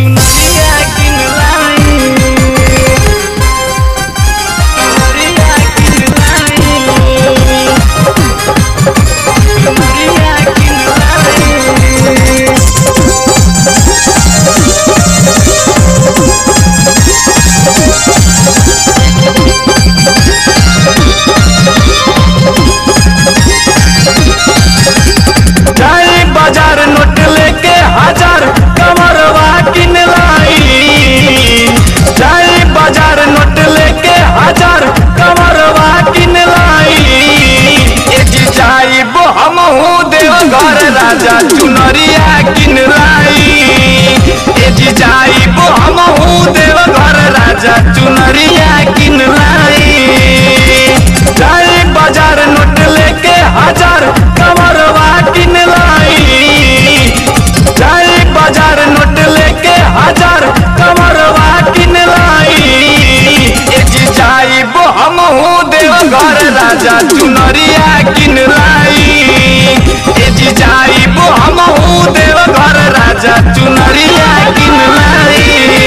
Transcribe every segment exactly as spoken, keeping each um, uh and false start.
चुनरिया किन लाई चुनरिया किन लाई चुनरिया किन लाई जाई बाजार नोट लेके हजार कमरवा किन लाई जाई बाजार नोट लेके हजार कमरवा किन लाई ए जी जाई बो हमहू देव घर राजा चुनरिया किन लाई ए जी जाई बो हमहू देव घर राजा चुनरिया किन लाई जाई बाजार नोट लेके हजार कमरवा किन लाई जाई बाजार नोट लेके हजार कमरवा किन लाई ए जी जाई बो हमहू देव घर राजा चुनरिया किन लाई ए जी जाई बो हमहू देव घर राजा चुनरिया किन लाई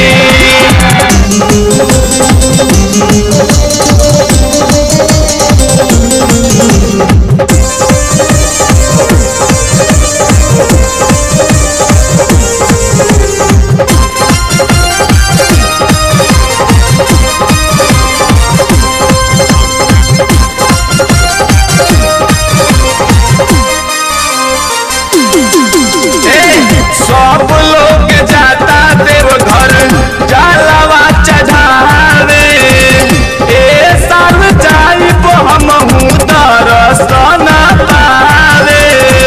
सब लोग जाता देव घर जलवा चढ़ावे ए साल जाइब हमहू दर्शन पावे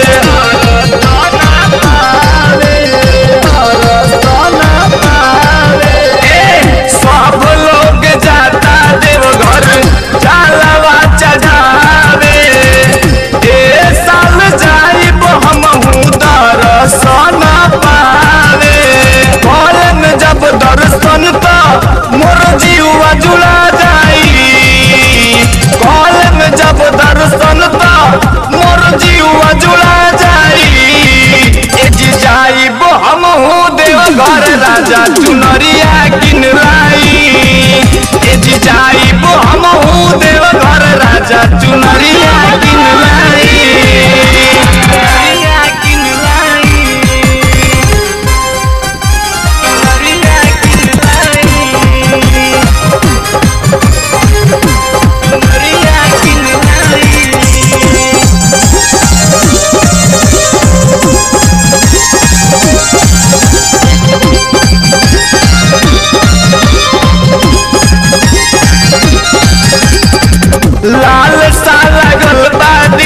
दर्शन पावे दर्शन पावे ए सब लोग जाता देव घर जलवा चढ़ावे ए साल जाइब हमहू दर्शन पावे भोरन जब दर्शन तो मोर जीवा जुड़ा जाई भोरन जब दर्शन तो मोर जीवा जुड़ा जाई ए जी जाई बो हमहू देव घर राजा चुनरिया किन लाई ए जी जाई बो हमहू देव घर राजा चुनरिया किन लाई चुनरिया किन लाई चुनरिया किन लाई चुनरिया किन लाई लाल सा लगल बा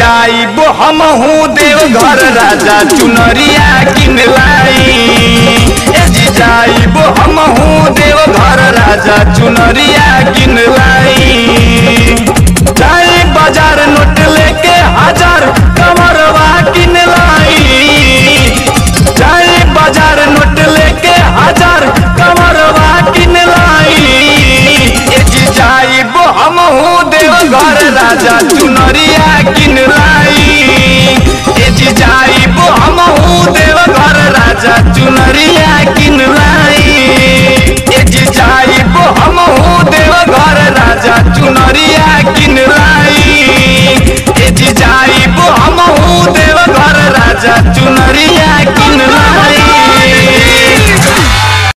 जाइब हमहू देव घर राजा चुनरिया किन लाई। ए जी जाइब हमहू देव घर राजा चुनरिया किन लाई। जाई बाजार